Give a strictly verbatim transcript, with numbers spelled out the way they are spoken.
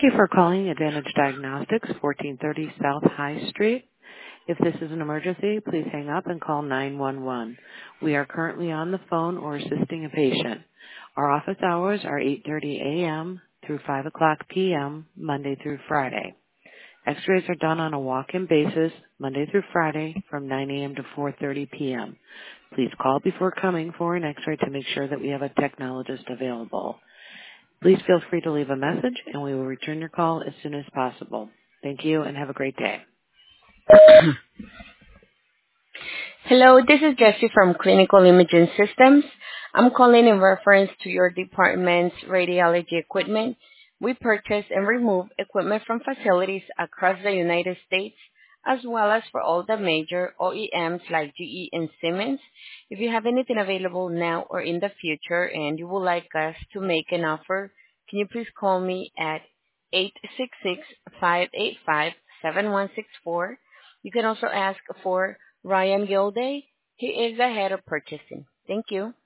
Thank you for calling Advantage Diagnostics, fourteen thirty South High Street. If this is an emergency, please hang up and call nine one one. We are currently on the phone or assisting a patient. Our office hours are eight thirty a.m. through five o'clock p.m., Monday through Friday. X-rays are done on a walk-in basis, Monday through Friday, from nine a.m. to four thirty p.m. Please call before coming for an X-ray to make sure that we have a technologist available. Please feel free to leave a message, and we will return your call as soon as possible. Thank you, and have a great day. Hello, this is Jessie from Clinical Imaging Systems. I'm calling in reference to your department's radiology equipment. We purchase and remove equipment from facilities across the United States, as well as for all the major O E Ms like G E and Siemens. If you have anything available now or in the future and you would like us to make an offer, can you please call me at eight six six, five eight five, seven one six four. You can also ask for Ryan Gilday. He is the head of purchasing. Thank you.